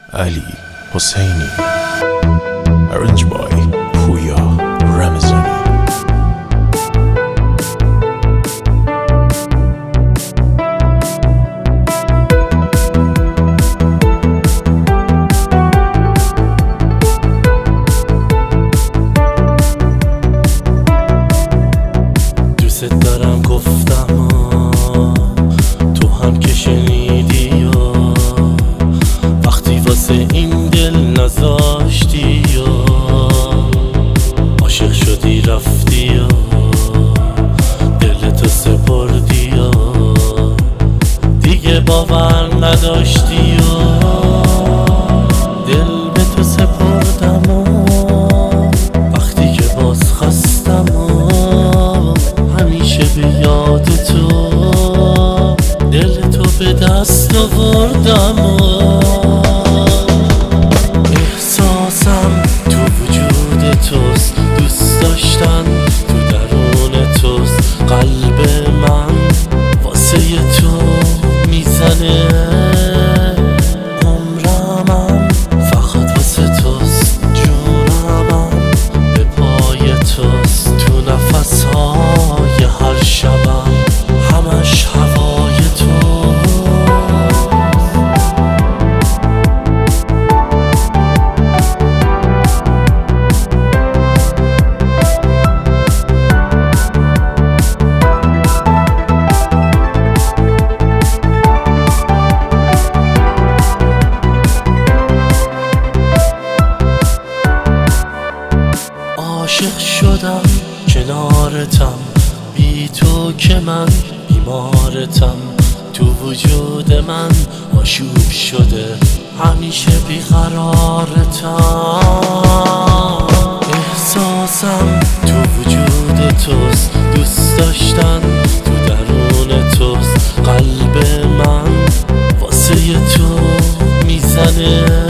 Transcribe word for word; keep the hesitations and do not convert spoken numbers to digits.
Ali Hosseini. Arranged by Puya Ramazani. دوست دارم گفتم تو هم که شنیدی یا وقتی واسه این دل نذاشتی یا عاشق شدی رفتی یا دلتو سپردی یا دیگه باور نداشتی یا دل به تو سپردم و وقتی که باز خواستم همیشه به یاد تو دل تو به دست آوردم و احساسم تو وجود توست، دوست داشتن تو درون توست، قلب من واسه تو میزنه، عمرم فقط واسه توست، جونم به پای توست، تو نفسهای هر شبم همش هوای تو. عاشق شدم کنارتم، بی تو که من بیمارتم، تو وجود من آشوب شده همیشه بیقرارتم، احساسم تو وجود توست، دوست داشتن تو درون توست، قلب من واسه تو میزنه،